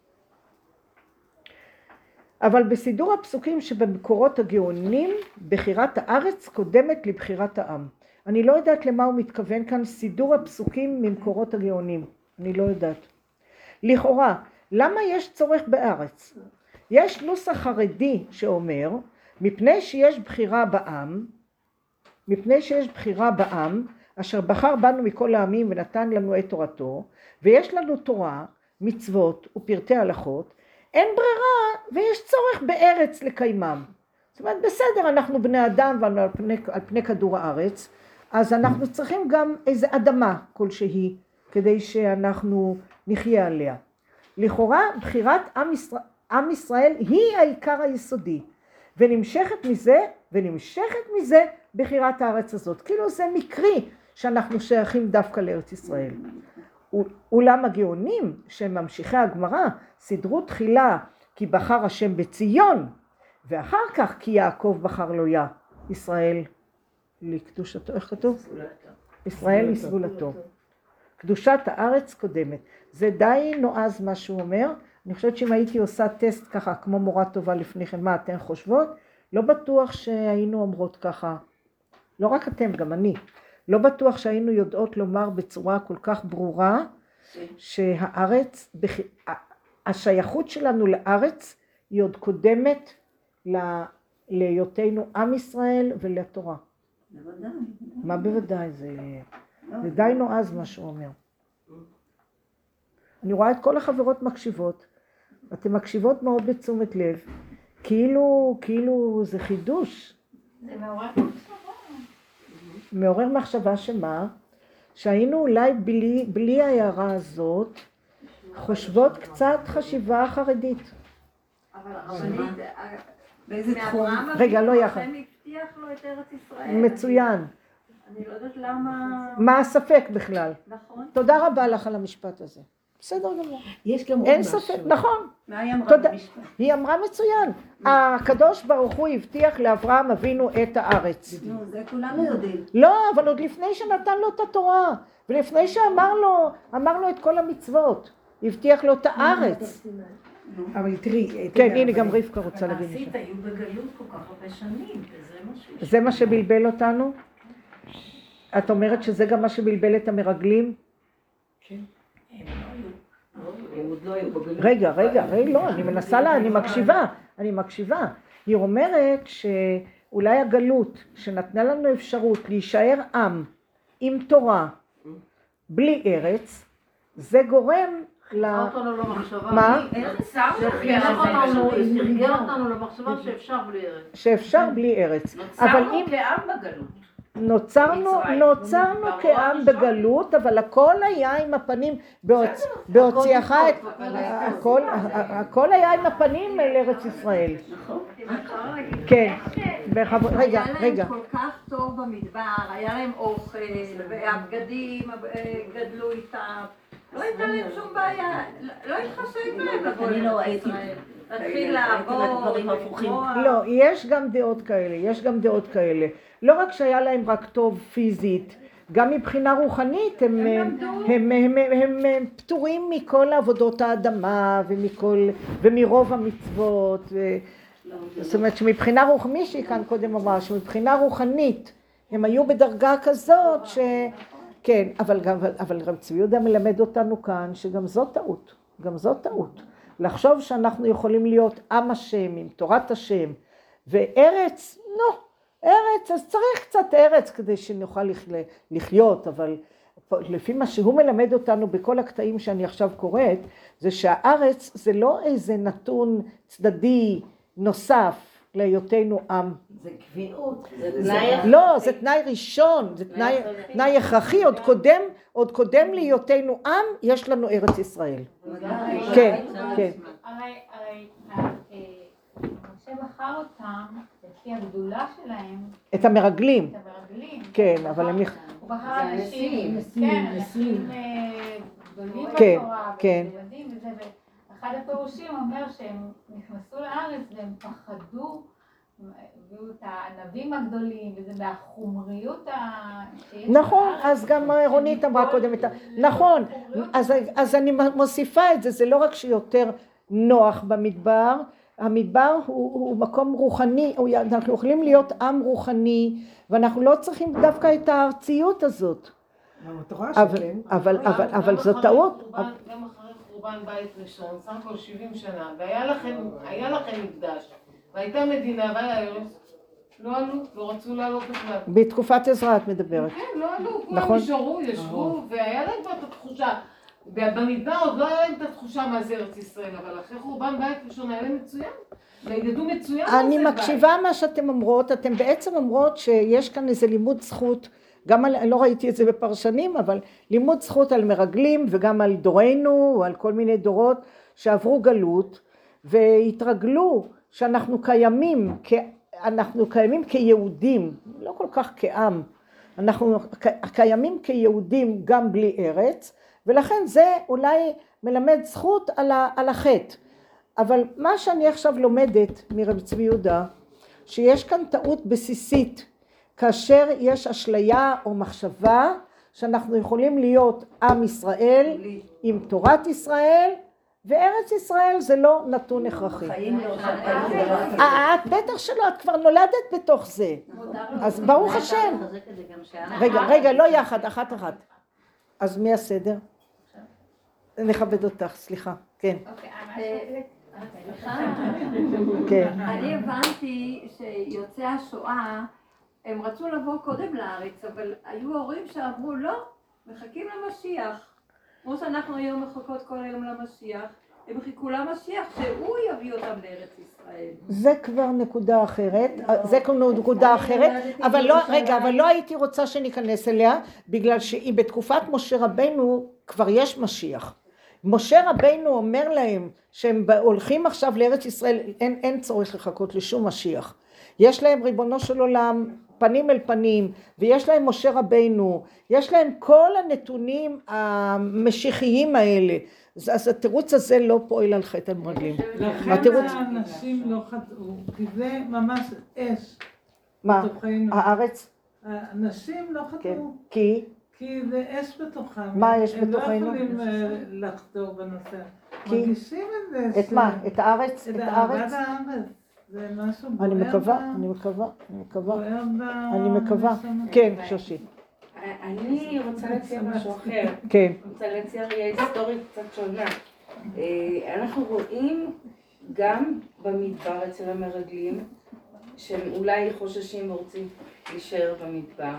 אבל בסידור הפסוקים שבמקורות הגאונים, בחירת הארץ קודמת לבחירת העם. אני לא יודעת למה הוא מתכוון כאן סידור הפסוקים ממקורות הגאונים. אני לא יודעת. לכאורה, למה יש צורך בארץ? יש נוסח חרדי שאומר, מפני שיש בחירה בעם, מפני שיש בחירה בעם, אשר בחר בנו מכל העמים ונתן לנו את תורתו, ויש לנו תורה, מצוות ופרטי הלכות, אין ברירה ויש צורך בארץ לקיימם. זאת אומרת, בסדר, אנחנו בני אדם ועל פני, על פני כדור הארץ, אז אנחנו צריכים גם איזו אדמה כלשהי, כדי שאנחנו נחיה עליה. לכאורה, בחירת עם ישראל, עם ישראל היא העיקר היסודי, ונמשכת מזה, ונמשכת מזה בחירת הארץ הזאת. כאילו זה מקרי שאנחנו שייכים דווקא לארץ ישראל. אולם הגאונים שממשיכי הגמרא סידרו תחילה כי בחר השם בציון, ואחר כך כי יעקב בחר לו יה ישראל לקדושתו. איך כתוב? ישראל לסגולתו. קדושת הארץ קודמת. זה די נועז מה שהוא אומר. אני חושבת שאם הייתי עושה טסט ככה כמו מורה טובה לפני כן, מה אתן חושבות? לא בטוח שהיינו אומרות ככה, לא רק אתם, גם אני, לא בטוח שהיינו יודעות לומר בצורה כל כך ברורה שהארץ, השייכות שלנו לארץ היא עוד קודמת להיותנו עם ישראל ולתורה. בוודאי. מה בוודאי? זה, זה די נועז מה שהוא אומר. אני רואה את כל החברות מקשיבות, אתן מקשיבות מאוד בתשומת לב, כאילו, כאילו זה חידוש. זה מעורר מחשבה. מעורר מחשבה שמה? שהיינו אולי בלי, בלי ההערה הזאת, חושבות קצת חשיבה חרדית. אבל הרבנית, באיזה תחום? רגע, לא יחד. השם הבטיח לו את ארץ ישראל. מצוין. אני לא יודעת למה... מה הספק בכלל? נכון. תודה רבה לך על המשפט הזה. בסדר גמור. יש גם עוד אין משהו. ספק, נכון. מה היא אמרה תודה. במשפט? היא אמרה מצוין. הקדוש ברוך הוא הבטיח לאברהם אבינו את הארץ. נו, זה כולנו יודעים. לא, אבל עוד לפני שנתן לו את התורה, ולפני שאמר לו, אמר לו את כל המצוות, הבטיח לו את הארץ. אבל תראי... כן, הנה גם רבקה רוצה להגיד משהו. המעשית היו בגלות כל כך הרבה שנים, וזה מה שיש. זה מה שבלבל אותנו? את אומרת שזה גם מה שבלבל את המרגלים? הם עוד לא היו בגלות. רגע, רגע, רגע, לא, אני מנסה לה, אני מקשיבה, אני מקשיבה. היא אומרת שאולי הגלות שנתנה לנו אפשרות להישאר עם, עם תורה, בלי ארץ, זה גורם ל... אותנו למחשבה. מה? נוצר זה הרגיע אותנו למחשבה שאפשר בלי ארץ. שאפשר בלי ארץ. אבל אם נוצרנו כעם בגלות. נוצרנו, מצרים. נוצרנו ברור כעם ראשון. בגלות, אבל הכל היה עם הפנים, בהוצ- בהוציאך את... הכל, הכל היה עם הפנים אל ארץ ישראל. כן, בכבוד, רגע, רגע. היה להם כל כך טוב במדבר, היה להם אוכל, והבגדים גדלו איתם, לא הייתה להם שום בעיה, לא התחשק להם לבוא אני לא לארץ הייתי... ישראל. להתחיל הייתי לעבוד, בדברים הפוכים. לא, יש גם דעות כאלה, יש גם דעות כאלה. לא רק שהיה להם רק טוב פיזית, גם מבחינה רוחנית הם, הם, הם, הם, הם, הם פטורים מכל עבודות האדמה ומכל, ומרוב המצוות. זאת אומרת שמבחינה רוחנית, מישהי כאן קודם אמרה שמבחינה רוחנית הם היו בדרגה כזאת ש... כן, אבל גם, אבל רב צבי יהודה מלמד אותנו כאן שגם זאת טעות, גם זאת טעות. לחשוב שאנחנו יכולים להיות עם השם, עם תורת השם, וארץ, לא, ארץ, אז צריך קצת ארץ כדי שנוכל לחיות, אבל לפי מה שהוא מלמד אותנו בכל הקטעים שאני עכשיו קוראת, זה שהארץ זה לא איזה נתון צדדי נוסף להיותנו עם. זה קביעות. לא, זה תנאי ראשון, זה תנאי הכרחי, עוד קודם, עוד קודם להיותנו עם, יש לנו ארץ ישראל. כן, כן. הרי משה בחר אותם לפי הגדולה שלהם. את המרגלים. את המרגלים. כן, אבל הם... הוא בחר אנשים, כן, אנשים גדולים בתורה, וילדים וזה, ואחד הפירושים אומר שהם נכנסו לארץ והם פחדו, והיו את הענבים הגדולים, וזה מהחומריות ה... נכון, אז גם רונית אמרה קודם את ה... נכון, אז אני מוסיפה את זה, זה לא רק שיותר נוח במדבר, המדבר הוא, הוא מקום רוחני, אנחנו יכולים להיות עם רוחני, ואנחנו לא צריכים דווקא את הארציות הזאת. אבל, אבל, אבל, אבל זו טעות. גם אחרי חורבן בית ראשון, סך הכל שבעים שנה, והיה לכם, היה לכם מקדש, והייתה מדינה, והיה ארץ, לא עלו, לא רצו לעלות בכלל. בתקופת עזרא את מדברת. כן, לא עלו, כולם נשארו, ישבו, והיה להם כבר את התחושה. במדבר עוד לא היה להם את התחושה מה זה ארץ ישראל, אבל אחרי חורבן בית ראשון היה להם מצוין. וידעו מצוין. אני מקשיבה מה שאתם אומרות, אתם בעצם אומרות שיש כאן איזה לימוד זכות, גם על, לא ראיתי את זה בפרשנים, אבל לימוד זכות על מרגלים וגם על דורנו, או על כל מיני דורות שעברו גלות, והתרגלו שאנחנו קיימים, אנחנו קיימים כיהודים, לא כל כך כעם, אנחנו קיימים כיהודים גם בלי ארץ, ולכן זה אולי מלמד זכות על, ה, על החטא. אבל מה שאני עכשיו לומדת מרב צבי יהודה, שיש כאן טעות בסיסית, כאשר יש אשליה או מחשבה, שאנחנו יכולים להיות עם ישראל, עם תורת ישראל, וארץ ישראל זה לא נתון הכרחי. את בטח שלא, את כבר נולדת בתוך זה. אז ברוך השם. רגע, רגע, לא יחד, אחת אחת. אז מי הסדר? נכבד אותך, סליחה. כן. אני הבנתי שיוצאי השואה, הם רצו לבוא קודם לארץ, אבל היו הורים שאמרו לא, מחכים למשיח. כמו שאנחנו היום מחכות כל היום למשיח, הם חיכו למשיח שהוא יביא אותם לארץ ישראל. זה כבר נקודה אחרת, זה כבר נקודה אחרת, אבל לא, רגע, אבל לא הייתי רוצה שניכנס אליה, בגלל שהיא בתקופת משה רבנו כבר יש משיח. משה רבנו אומר להם שהם הולכים עכשיו לארץ ישראל, אין, אין צורך לחכות לשום משיח. יש להם ריבונו של עולם פנים אל פנים, ויש להם משה רבנו, יש להם כל הנתונים המשיחיים האלה. אז התירוץ הזה לא פועל על חטא המרגלים. לכן האנשים לא חטאו, כי זה ממש אש. מה? בתוכנו. הארץ? האנשים לא חטאו. כן. כי? כי זה אש בתוכם. מה יש בתוכנו? הם לא יכולים לחתור בנושא. מרגישים את זה. את מה? את הארץ? את הארץ? זה משהו בוער. אני מקווה, אני מקווה, אני מקווה. בוער ב... אני מקווה. כן, שושי. אני רוצה להציע משהו אחר. כן. אני רוצה להציע ראייה היסטורית קצת שונה. אנחנו רואים גם במדבר אצל המרגלים, שהם אולי חוששים ורוצים להישאר במדבר.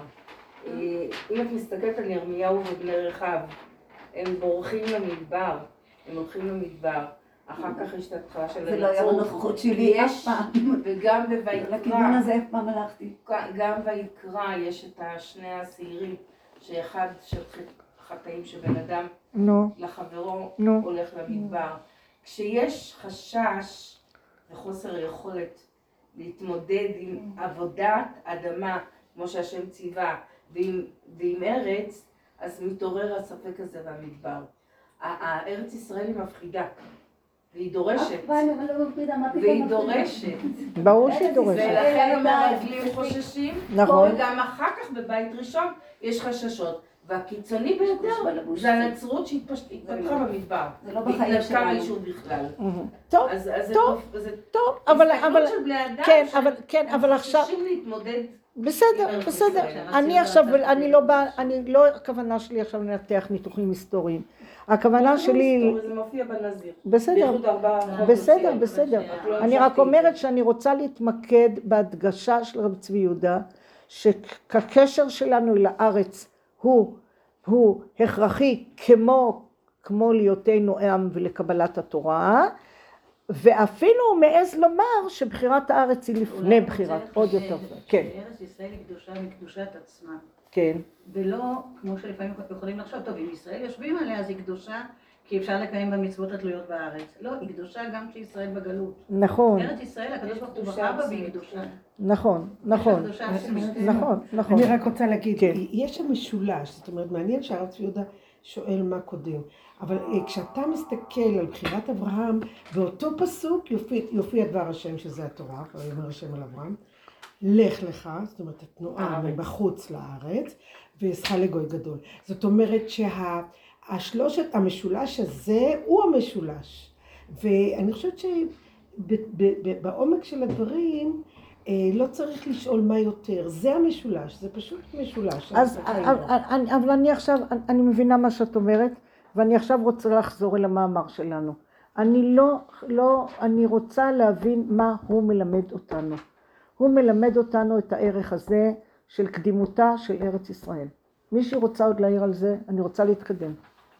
אם את מסתכלת על ירמיהו ובני רחב, הם בורחים למדבר, הם הולכים למדבר. אחר כך יש את ההתחלה של הנצרות. זה לא היה בנוכחות שלי אף פעם. וגם בויקרא. לכיוון הזה אף פעם הלכתי. גם בויקרא יש את שני השעירים, שאחד של חטאים שבן אדם לחברו הולך למדבר. כשיש חשש וחוסר יכולת להתמודד עם עבודת אדמה, כמו שהשם ציווה, ועם, ועם ארץ, אז מתעורר הספק הזה במדבר. הארץ ישראל היא מפחידה, והיא דורשת, והיא דורשת. ברור שהיא דורשת. ולכן המרגלים חוששים, וגם אחר כך בבית ראשון יש חששות. והקיצוני ביותר זה הנצרות שהתפתחה במדבר. זה לא בחיים שלנו. והתנתקה מהיישוב בכלל. טוב, טוב, טוב, אבל, אבל, כן, אבל, כן, אבל עכשיו, להתמודד. בסדר, בסדר, אני עכשיו, אני לא באה, אני לא, הכוונה שלי עכשיו לנתח ניתוחים היסטוריים, הכוונה שלי, זה מופיע בנזיר. בסדר, בסדר, בסדר, אני רק אומרת שאני רוצה להתמקד בהדגשה של רב צבי יהודה, שהקשר שלנו לארץ הוא, הוא הכרחי כמו, כמו להיותנו עם ולקבלת התורה, ואפילו הוא מעז לומר שבחירת הארץ היא לפני בחירת, עוד יותר. כן. שארץ ישראל היא קדושה מקדושת עצמה. כן. ולא, כמו שלפעמים יכולים לחשוב, טוב, אם ישראל יושבים עליה, אז היא קדושה, כי אפשר לקיים במצוות התלויות בארץ. לא, היא קדושה גם כשישראל בגלות. נכון. ארץ ישראל, הקדוש ברוך הוא בחר בה והיא קדושה. נכון, נכון. נכון, נכון. אני רק רוצה להגיד, יש שם משולש, זאת אומרת, מעניין שהרב צבי יהודה שואל מה קודם. אבל כשאתה מסתכל על בחירת אברהם, באותו פסוק יופיע, יופיע דבר השם שזה התורה, אומר השם על אברהם, לך לך, זאת אומרת התנועה מבחוץ לארץ, ועשך לגוי גדול. זאת אומרת שהשלושת המשולש הזה הוא המשולש. ואני חושבת שבעומק של הדברים, לא צריך לשאול מה יותר, זה המשולש, זה פשוט משולש. אז, אבל אני עכשיו, אני מבינה מה שאת אומרת, ואני עכשיו רוצה לחזור אל המאמר שלנו. אני לא, לא, אני רוצה להבין מה הוא מלמד אותנו. הוא מלמד אותנו את הערך הזה של קדימותה של ארץ ישראל. מישהי רוצה עוד להעיר על זה? אני רוצה להתקדם.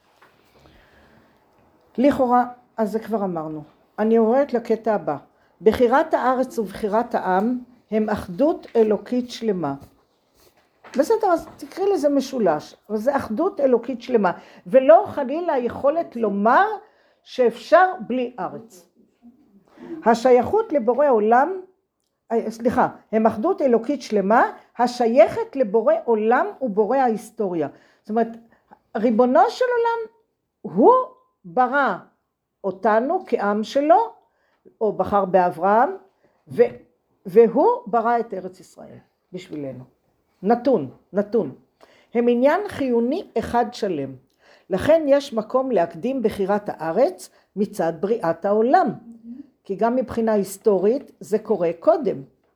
לכאורה, אז זה כבר אמרנו. אני עוברת לקטע הבא. בחירת הארץ ובחירת העם הם אחדות אלוקית שלמה. בסדר, אז תקראי לזה משולש, אבל זה אחדות אלוקית שלמה, ולא חלילה היכולת לומר שאפשר בלי ארץ. השייכות לבורא עולם, סליחה, הם אחדות אלוקית שלמה, השייכת לבורא עולם ובורא ההיסטוריה. זאת אומרת, ריבונו של עולם, הוא ברא אותנו כעם שלו, או בחר באברהם, ו, והוא ברא את ארץ ישראל בשבילנו. נתון, נתון. הם עניין חיוני אחד שלם. לכן יש מקום להקדים בחירת הארץ מצד בריאת העולם. כי גם מבחינה היסטורית זה קורה קודם.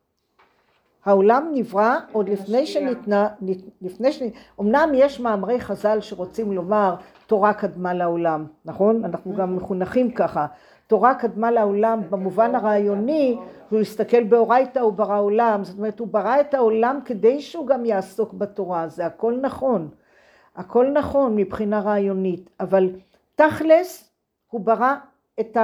העולם נברא עוד לפני שניתנה, לפני ש... אמנם יש מאמרי חז"ל שרוצים לומר תורה קדמה לעולם, נכון? אנחנו גם מחונכים ככה. תורה קדמה לעולם במובן הרעיוני, הוא הסתכל באורייתא הוא ברא עולם, זאת אומרת הוא ברא את העולם כדי שהוא גם יעסוק בתורה, זה הכל נכון, הכל נכון מבחינה רעיונית, אבל תכלס הוא ברא את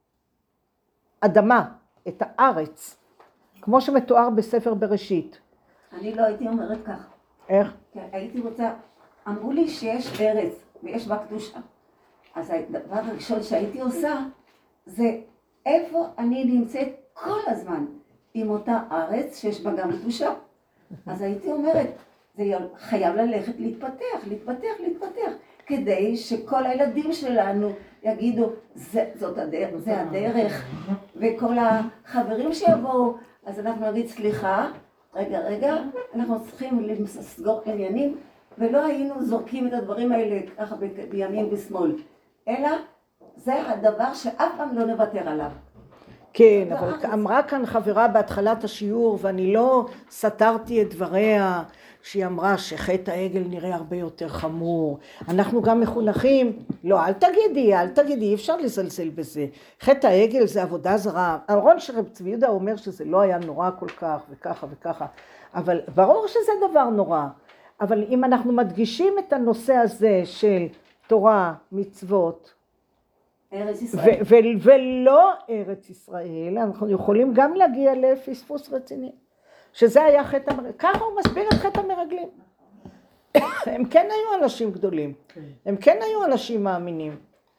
האדמה, את הארץ, כמו שמתואר בספר בראשית. אני לא הייתי אומרת כך. איך? הייתי רוצה, אמרו לי שיש ארץ ויש בה קדושה, אז הדבר הראשון שהייתי עושה, זה איפה אני נמצאת כל הזמן עם אותה ארץ שיש בה גם קדושה. אז הייתי אומרת, זה חייב ללכת להתפתח, להתפתח, להתפתח, כדי שכל הילדים שלנו יגידו, זה, זאת הדרך, זה הדרך, וכל החברים שיבואו, אז אנחנו נגיד, סליחה, רגע, רגע, אנחנו צריכים לסגור עניינים, ולא היינו זורקים את הדברים האלה ככה בימין בשמאל, אלא זה הדבר שאף פעם לא נוותר עליו. כן, אבל אמרה כאן חברה בהתחלת השיעור, ואני לא סתרתי את דבריה, שהיא אמרה שחטא העגל נראה הרבה יותר חמור. אנחנו גם מחונכים, לא, אל תגידי, אל תגידי, אי אפשר לזלזל בזה. חטא העגל זה עבודה זרה. אהרון שרב צבי יהודה אומר שזה לא היה נורא כל כך, וככה וככה. אבל ברור שזה דבר נורא. אבל אם אנחנו מדגישים את הנושא הזה של תורה, מצוות, ארץ ישראל. ולא ארץ ישראל, אנחנו יכולים גם להגיע לפספוס רציני. שזה היה חטא המרגלים. ככה הוא מסביר את חטא המרגלים. הם כן היו אנשים גדולים. הם כן היו אנשים מאמינים.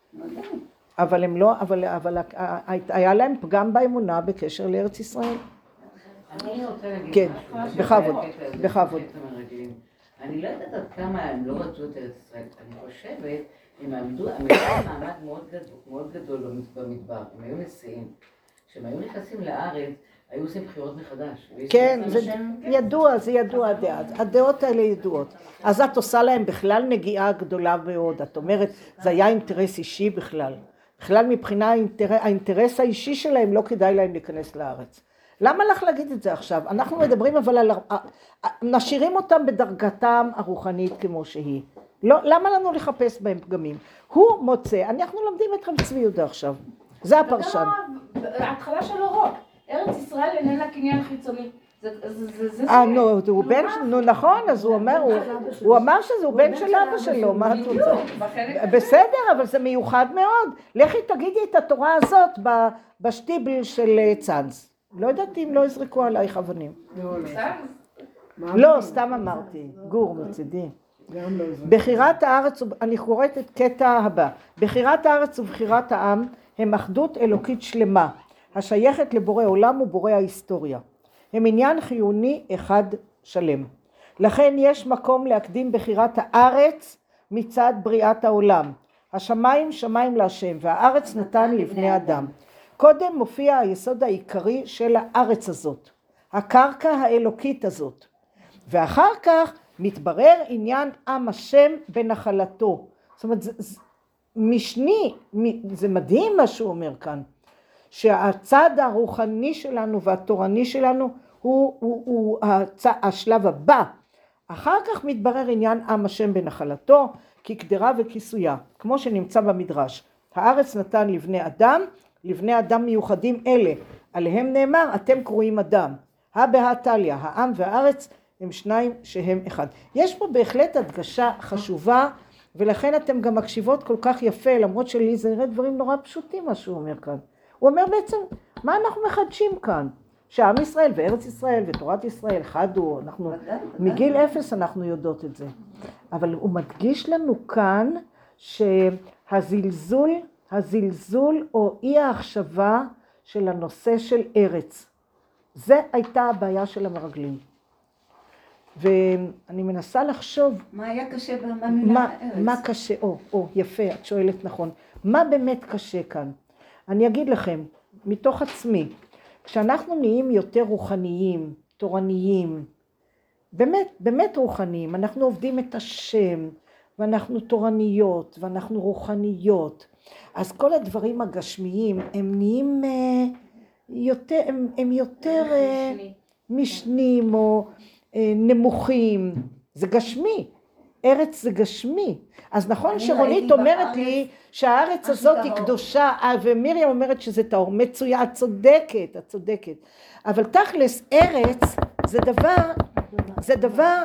אבל הם לא, אבל, אבל היה להם פגם באמונה בקשר לארץ ישראל. אני רוצה להגיד כן, בכבוד, בכבוד. אני לא יודעת עד כמה הם לא רצו את ארץ ישראל. אני חושבת, הם עמדו, הם היו מעמד מאוד גדול במדבר. הם היו נשיאים. כשהם היו נכנסים לארץ, היו עושים בחירות מחדש. כן, זה ידוע, זה ידוע הדעות. הדעות האלה ידועות. אז את עושה להם בכלל נגיעה גדולה מאוד. את אומרת, זה היה אינטרס אישי בכלל. בכלל מבחינה האינטרס, האינטרס האישי שלהם לא כדאי להם להיכנס לארץ. למה לך להגיד את זה עכשיו? אנחנו מדברים אבל על... נשאירים אותם בדרגתם הרוחנית כמו שהיא. לא, למה לנו לחפש בהם פגמים? הוא מוצא, אנחנו לומדים את רב צבי יהודה עכשיו. זה הפרשן. ההתחלה שלו רוב. ארץ ישראל איננה קניין חיצוני. אה, נו, הוא בן, נו נכון, אז הוא אומר, הוא אמר שזה הוא בן של אבא שלו, מה את רוצה? בסדר, אבל זה מיוחד מאוד. לכי תגידי את התורה הזאת בשטיבל של צאנז. לא ידעתי אם לא יזרקו עלייך אבנים. לא, סתם אמרתי, גור מצידי. בחירת הארץ, אני קוראת את קטע הבא. בחירת הארץ ובחירת העם הם אחדות אלוקית שלמה, השייכת לבורא עולם ובורא ההיסטוריה. הם עניין חיוני אחד שלם. לכן יש מקום להקדים בחירת הארץ מצד בריאת העולם. השמיים שמיים להשם והארץ נתן לבני אדם. קודם מופיע היסוד העיקרי של הארץ הזאת, הקרקע האלוקית הזאת. ואחר כך מתברר עניין עם השם בנחלתו. זאת אומרת, זה, זה משני, זה מדהים מה שהוא אומר כאן. שהצד הרוחני שלנו והתורני שלנו הוא, הוא, הוא הצ... השלב הבא. אחר כך מתברר עניין עם השם בנחלתו, כקדרה וכיסויה, כמו שנמצא במדרש. הארץ נתן לבני אדם, לבני אדם מיוחדים אלה. עליהם נאמר, אתם קרואים אדם. הבהתליה, העם והארץ הם שניים שהם אחד. יש פה בהחלט הדגשה חשובה, ולכן אתם גם מקשיבות כל כך יפה, למרות שלי זה נראה דברים נורא פשוטים מה שהוא אומר כאן. הוא אומר בעצם, מה אנחנו מחדשים כאן? שעם ישראל וארץ ישראל ותורת ישראל חדו, אנחנו, מגיל אפס אנחנו יודעות את זה. אבל הוא מדגיש לנו כאן שהזלזול, הזלזול או אי ההחשבה של הנושא של ארץ. זה הייתה הבעיה של המרגלים. ואני מנסה לחשוב... מה היה קשה במילה ארץ? מה קשה, או, או, יפה, את שואלת נכון. מה באמת קשה כאן? אני אגיד לכם, מתוך עצמי, כשאנחנו נהיים יותר רוחניים, תורניים, באמת, באמת רוחניים, אנחנו עובדים את השם, ואנחנו תורניות, ואנחנו רוחניות, אז כל הדברים הגשמיים, הם נהיים יותר, הם, הם יותר משנים, או נמוכים, זה גשמי. ארץ זה גשמי. אז נכון שרונית אומרת לי שהארץ הזאת היא קדושה, ומיריה אומרת שזה טהור. מצויה, את צודקת, את צודקת. אבל תכלס, ארץ זה דבר, זה דבר,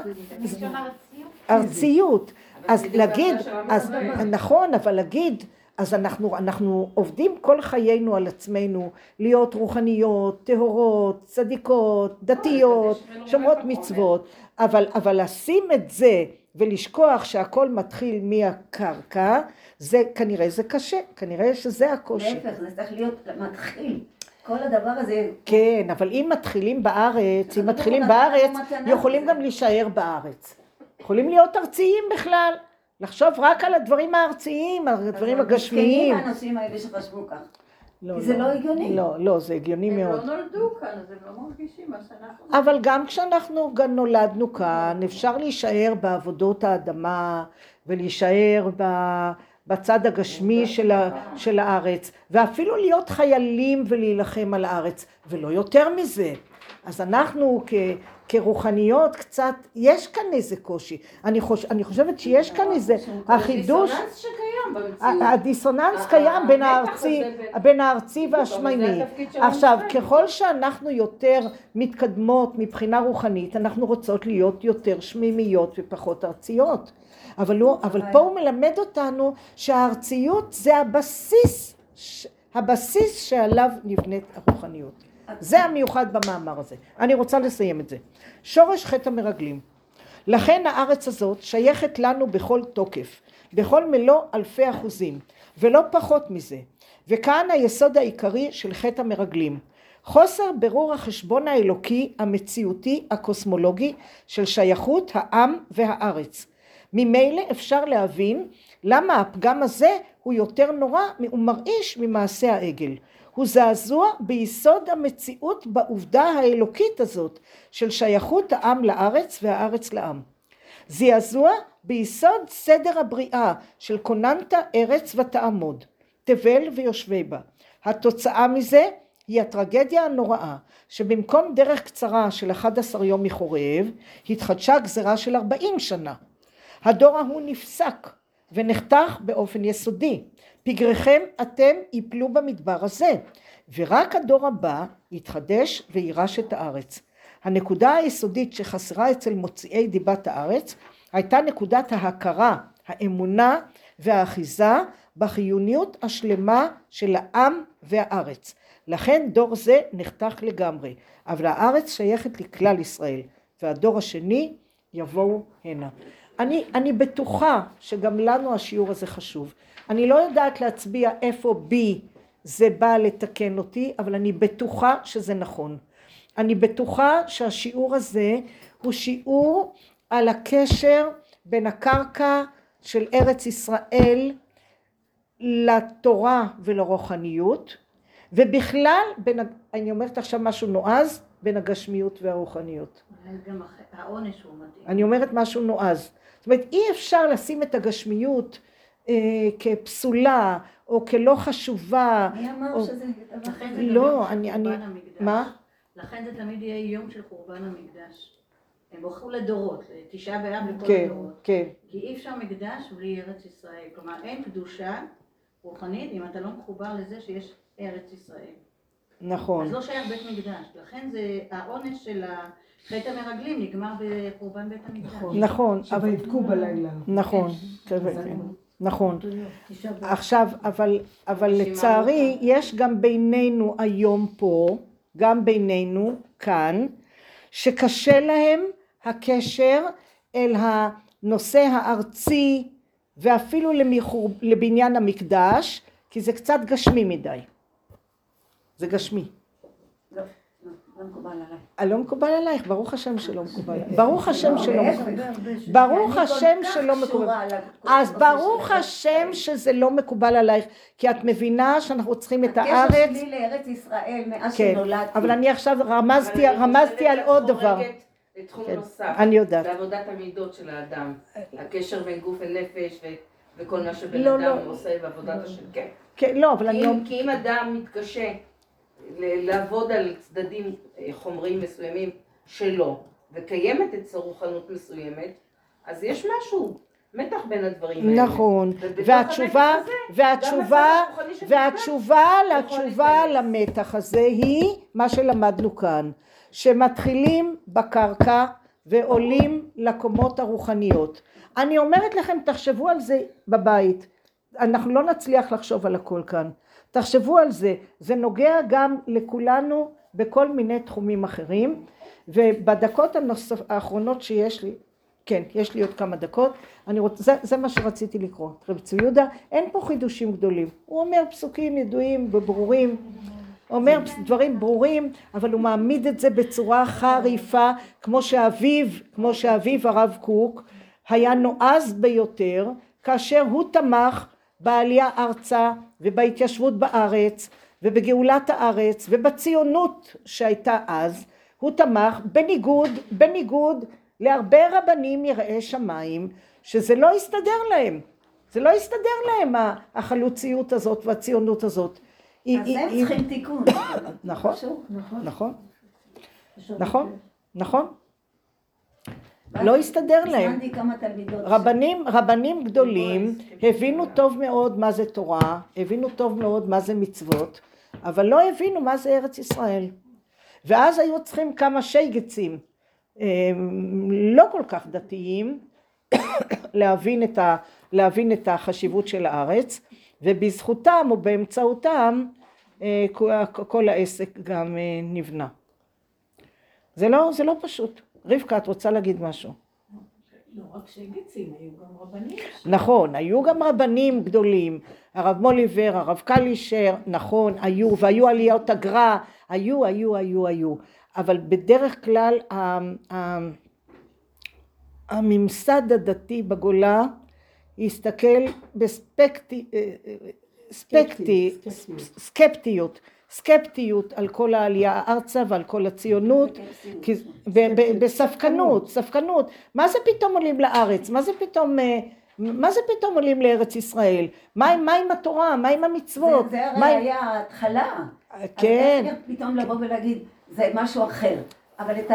ארציות. אז להגיד, אז נכון, אבל להגיד, אז אנחנו, אנחנו עובדים כל חיינו על עצמנו, להיות רוחניות, טהורות, צדיקות, דתיות, שומרות מצוות, אבל, אבל לשים את זה, ולשכוח שהכל מתחיל מהקרקע, זה כנראה זה קשה, כנראה שזה הקושי. להפך, זה צריך להיות מתחיל. כל הדבר הזה... כן, אבל אם מתחילים בארץ, אם מתחילים בארץ, יכולים גם להישאר בארץ. יכולים להיות ארציים בכלל, לחשוב רק על הדברים הארציים, על הדברים הגשמיים. מסכנים האנשים האלה שחשבו כך. כי זה לא הגיוני. לא, לא, זה הגיוני מאוד. הם לא נולדו כאן, אז הם לא מרגישים מה שאנחנו... אבל גם כשאנחנו גם נולדנו כאן, אפשר להישאר בעבודות האדמה, ולהישאר בצד הגשמי של, ה, של הארץ, ואפילו להיות חיילים ולהילחם על הארץ, ולא יותר מזה. אז אנחנו כ... כרוחניות קצת, יש כאן איזה קושי. אני, חוש, אני חושבת שיש כאן איזה החידוש... הדיסוננס שקיים במציאות. הדיסוננס קיים בין הארצי, בין הארצי והשמיימי. עכשיו, ככל שאנחנו יותר מתקדמות מבחינה רוחנית, אנחנו רוצות להיות יותר שמיימיות ופחות ארציות. אבל, לא, אבל פה הוא מלמד אותנו שהארציות זה הבסיס, הבסיס שעליו נבנית הרוחניות. זה המיוחד במאמר הזה. אני רוצה לסיים את זה. שורש חטא המרגלים. לכן הארץ הזאת שייכת לנו בכל תוקף, בכל מלוא אלפי אחוזים, ולא פחות מזה. וכאן היסוד העיקרי של חטא המרגלים. חוסר ברור החשבון האלוקי, המציאותי, הקוסמולוגי, של שייכות העם והארץ. ממילא אפשר להבין למה הפגם הזה הוא יותר נורא ומרעיש ממעשה העגל. הוא זעזוע ביסוד המציאות בעובדה האלוקית הזאת של שייכות העם לארץ והארץ לעם. זעזוע ביסוד סדר הבריאה של כוננת ארץ ותעמוד, תבל ויושבי בה. התוצאה מזה היא הטרגדיה הנוראה שבמקום דרך קצרה של אחד עשר יום מחורב התחדשה גזרה של ארבעים שנה. הדור ההוא נפסק ונחתך באופן יסודי. פגריכם אתם יפלו במדבר הזה, ורק הדור הבא יתחדש וירש את הארץ. הנקודה היסודית שחסרה אצל מוציאי דיבת הארץ הייתה נקודת ההכרה, האמונה והאחיזה בחיוניות השלמה של העם והארץ. לכן דור זה נחתך לגמרי, אבל הארץ שייכת לכלל ישראל, והדור השני יבואו הנה. אני, אני בטוחה שגם לנו השיעור הזה חשוב. אני לא יודעת להצביע איפה בי זה בא לתקן אותי, אבל אני בטוחה שזה נכון. אני בטוחה שהשיעור הזה הוא שיעור על הקשר בין הקרקע של ארץ ישראל לתורה ולרוחניות, ובכלל, בין, אני אומרת עכשיו משהו נועז, בין הגשמיות והרוחניות. גם העונש הוא מדהים. אני אומרת משהו נועז. זאת אומרת, אי אפשר לשים את הגשמיות אה, כפסולה, או כלא חשובה. מי אמר או... שזה... לא, אני... אני... מה? לכן זה תמיד יהיה יום של חורבן המקדש. הם בוחרו לדורות, תשעה באב לכל כן, הדורות. כן. כי אי אפשר מקדש בלי ארץ ישראל. כלומר, אין קדושה רוחנית אם אתה לא מחובר לזה שיש ארץ ישראל. נכון. אז לא שייך בית מקדש. לכן זה העונש של חטא המרגלים נגמר בחורבן בית המקדש. נכון. אבל יבכו בלילה. נכון. נכון. עכשיו, אבל, אבל לצערי, יש גם בינינו היום פה, גם בינינו כאן, שקשה להם הקשר אל הנושא הארצי, ואפילו למחור, לבניין המקדש, כי זה קצת גשמי מדי. זה גשמי. לא, לא מקובל עליי. לא מקובל עלייך, ברוך השם שלא מקובל עלייך. ברוך השם שלא מקובל עלייך. ברוך השם שלא מקובל עלייך. אז ברוך השם שזה לא מקובל עלייך, כי את מבינה שאנחנו צריכים את הארץ. הקשר שלי לארץ ישראל מאז שנולדתי. אבל אני עכשיו רמזתי על עוד דבר. לתחום נוסף. אני יודעת. בעבודת המידות של האדם. הקשר בין גוף ונפש וכל מה שבן אדם עושה בעבודת השם. כן, לא, אבל אני... כי אם אדם מתקשה לעבוד על צדדים חומריים מסוימים שלו, וקיימת אצלו רוחנות מסוימת, אז יש משהו, מתח בין הדברים האלה. נכון, והתשובה, והתשובה, והתשובה לתשובה למתח הזה היא מה שלמדנו כאן, שמתחילים בקרקע ועולים לקומות הרוחניות. אני אומרת לכם, תחשבו על זה בבית, אנחנו לא נצליח לחשוב על הכל כאן. תחשבו על זה, זה נוגע גם לכולנו בכל מיני תחומים אחרים, ובדקות הנוסף, האחרונות שיש לי, כן, יש לי עוד כמה דקות, אני רוצ, זה, זה מה שרציתי לקרוא. רב צבי יהודה, אין פה חידושים גדולים, הוא אומר פסוקים ידועים וברורים, אומר דברים ברורים, אבל הוא מעמיד את זה בצורה חריפה, כמו שאביו, כמו שאביו הרב קוק, היה נועז ביותר, כאשר הוא תמך בעלייה ארצה ובהתיישבות בארץ ובגאולת הארץ ובציונות שהייתה אז, הוא תמך בניגוד, בניגוד להרבה רבנים יראי שמיים, שזה לא הסתדר להם, זה לא הסתדר להם החלוציות הזאת והציונות הזאת. אז הם צריכים תיקון. נכון, נכון, נכון, נכון. לא הסתדר להם. רבנים, רבנים גדולים הבינו טוב מאוד מה זה תורה, הבינו טוב מאוד מה זה מצוות, אבל לא הבינו מה זה ארץ ישראל. ואז היו צריכים כמה שייגצים, לא כל כך דתיים, להבין את ה, להבין את החשיבות של הארץ, ובזכותם או באמצעותם כל העסק גם נבנה. זה לא, זה לא פשוט. רבקה, את רוצה להגיד משהו? לא רק שייגצים, היו גם רבנים. נכון, היו גם רבנים גדולים, הרב מוליבר, הרב קלישר, נכון, היו, והיו עליות הגר"א, היו, היו, היו, היו. אבל בדרך כלל הממסד הדתי בגולה הסתכל בספקט, ספקטי, סקפטיות, סקפטיות על כל העלייה ארצה ועל כל הציונות, בספקנות, ספקנות, מה זה פתאום עולים לארץ, מה זה פתאום, מה זה פתאום עולים לארץ ישראל, מה עם התורה, מה עם המצוות? זה הרי היה ההתחלה, כן. אז איך פתאום לבוא ולהגיד, זה משהו אחר, אבל את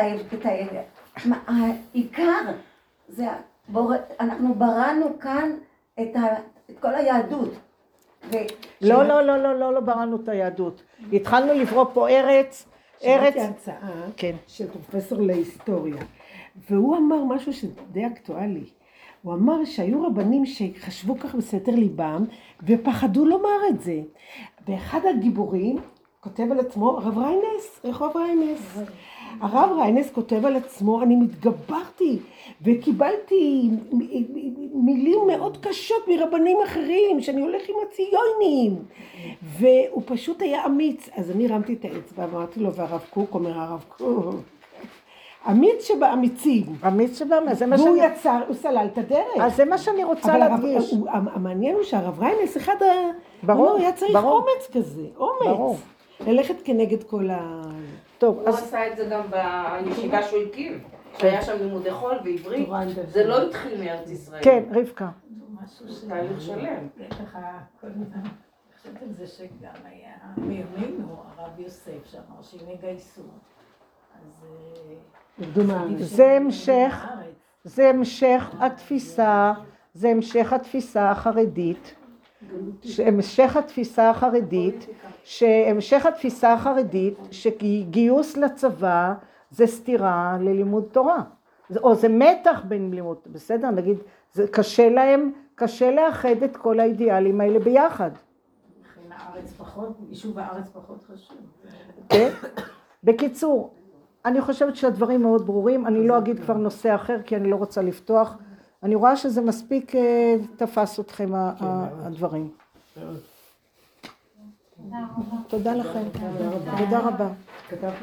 העיקר, אנחנו בראנו כאן את כל היהדות. לא, לא, לא, לא, לא, לא בראנו את היהדות. התחלנו לברוא פה ארץ, ארץ... שמעתי הרצאה של פרופסור להיסטוריה, והוא אמר משהו שדי אקטואלי. הוא אמר שהיו רבנים שחשבו כך בסתר ליבם, ופחדו לומר את זה. ואחד הגיבורים כותב על עצמו, הרב ריינס, רחוב ריינס. הרב ריינס כותב על עצמו, אני מתגברתי וקיבלתי מילים מאוד קשות מרבנים אחרים, שאני הולך עם הציונים. והוא פשוט היה אמיץ. אז אני רמתי את האצבע, אמרתי לו, והרב קוק אומר, הרב קוק, אמיץ שבאמיצים. אמיץ שבאמיץ, זה מה שאני... והוא שאני... יצר, הוא סלל את הדרך. אז זה מה שאני רוצה להדגיש. אבל המעניין הוא שהרב ריינס, אחד ה... ברור, הוא היה צריך ברור. אומץ כזה, אומץ. ברור. ללכת כנגד כל ה... טוב, הוא עשה את זה גם בישיבה שהוא הקים, שהיה שם לימודי חול ועברית, זה לא התחיל מארץ ישראל. כן, רבקה. תהליך שלם. ככה, כל הזמן, אני חושבת על זה שגם היה מימינו הרב יוסף שאמר שהם יגייסו. זה המשך, זה המשך התפיסה, זה המשך התפיסה החרדית, המשך התפיסה החרדית, שהמשך התפיסה החרדית שגיוס לצבא זה סתירה ללימוד תורה, או זה מתח בין לימוד, בסדר, נגיד, זה קשה להם, קשה לאחד את כל האידיאלים האלה ביחד. לכן הארץ פחות, יישוב הארץ פחות חשוב. כן, בקיצור, אני חושבת שהדברים מאוד ברורים, אני לא אגיד כבר נושא אחר כי אני לא רוצה לפתוח, אני רואה שזה מספיק תפס אתכם הדברים. תודה לכם, תודה רבה.